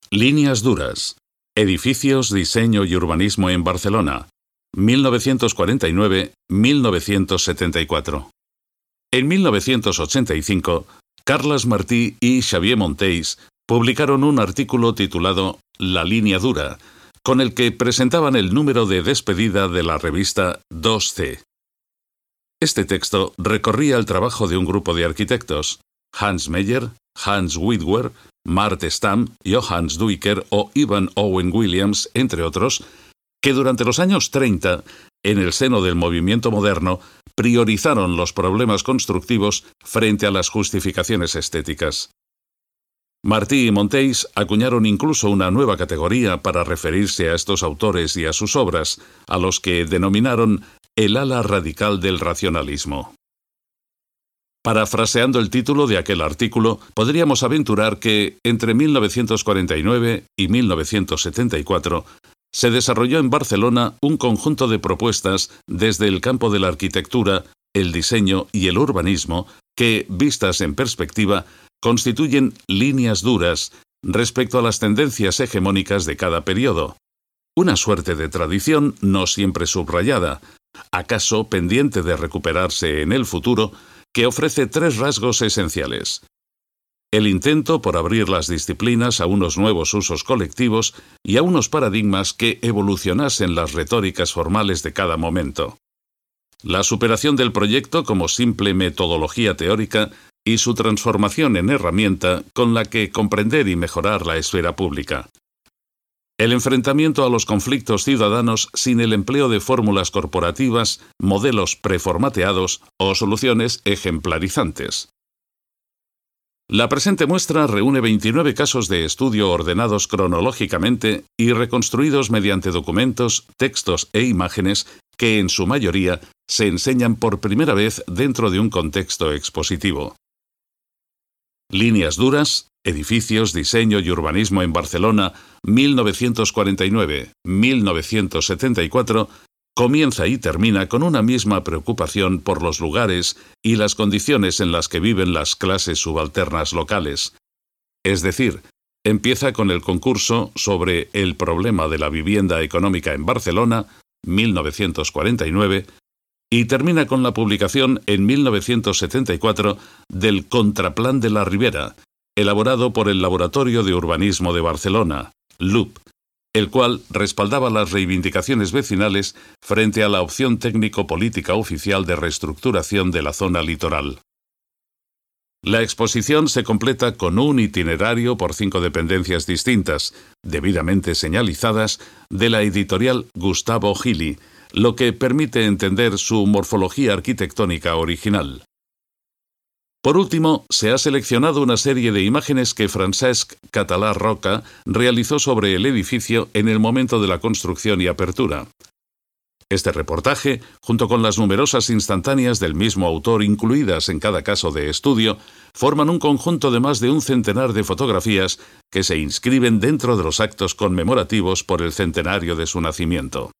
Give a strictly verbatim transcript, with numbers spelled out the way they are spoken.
Líneas duras. Edificios, diseño y urbanismo en Barcelona, mil novecientos cuarenta y nueve a mil novecientos setenta y cuatro. En mil novecientos ochenta y cinco, Carles Martí y Xavier Monteys publicaron un artículo titulado La línea dura, con el que presentaban el número de despedida de la revista dos ce. Este texto recorría el trabajo de un grupo de arquitectos: Hans Meyer, Hans Widwer, Mart Stam, Johannes Duiker o Ivan Owen Williams, entre otros, que durante los años treinta, en el seno del movimiento moderno, priorizaron los problemas constructivos frente a las justificaciones estéticas. Martí y Monteys acuñaron incluso una nueva categoría para referirse a estos autores y a sus obras, a los que denominaron el ala radical del racionalismo. Parafraseando el título de aquel artículo, podríamos aventurar que, entre mil novecientos cuarenta y nueve y mil novecientos setenta y cuatro, se desarrolló en Barcelona un conjunto de propuestas desde el campo de la arquitectura, el diseño y el urbanismo que, vistas en perspectiva, constituyen líneas duras respecto a las tendencias hegemónicas de cada periodo. Una suerte de tradición no siempre subrayada, acaso pendiente de recuperarse en el futuro, que ofrece tres rasgos esenciales: el intento por abrir las disciplinas a unos nuevos usos colectivos y a unos paradigmas que evolucionasen las retóricas formales de cada momento; la superación del proyecto como simple metodología teórica y su transformación en herramienta con la que comprender y mejorar la esfera pública; el enfrentamiento a los conflictos ciudadanos sin el empleo de fórmulas corporativas, modelos preformateados o soluciones ejemplarizantes. La presente muestra reúne veintinueve casos de estudio ordenados cronológicamente y reconstruidos mediante documentos, textos e imágenes que, en su mayoría, se enseñan por primera vez dentro de un contexto expositivo. Líneas duras, edificios, diseño y urbanismo en Barcelona, mil novecientos cuarenta y nueve a mil novecientos setenta y cuatro, comienza y termina con una misma preocupación por los lugares y las condiciones en las que viven las clases subalternas locales. Es decir, empieza con el concurso sobre el problema de la vivienda económica en Barcelona, mil novecientos cuarenta y nueve, y termina con la publicación en mil novecientos setenta y cuatro del Contraplan de la Ribera, elaborado por el Laboratorio de Urbanismo de Barcelona, L U P, el cual respaldaba las reivindicaciones vecinales frente a la opción técnico-política oficial de reestructuración de la zona litoral. La exposición se completa con un itinerario por cinco dependencias distintas, debidamente señalizadas, de la editorial Gustavo Gili, lo que permite entender su morfología arquitectónica original. Por último, se ha seleccionado una serie de imágenes que Francesc Català Roca realizó sobre el edificio en el momento de la construcción y apertura. Este reportaje, junto con las numerosas instantáneas del mismo autor incluidas en cada caso de estudio, forman un conjunto de más de un centenar de fotografías que se inscriben dentro de los actos conmemorativos por el centenario de su nacimiento.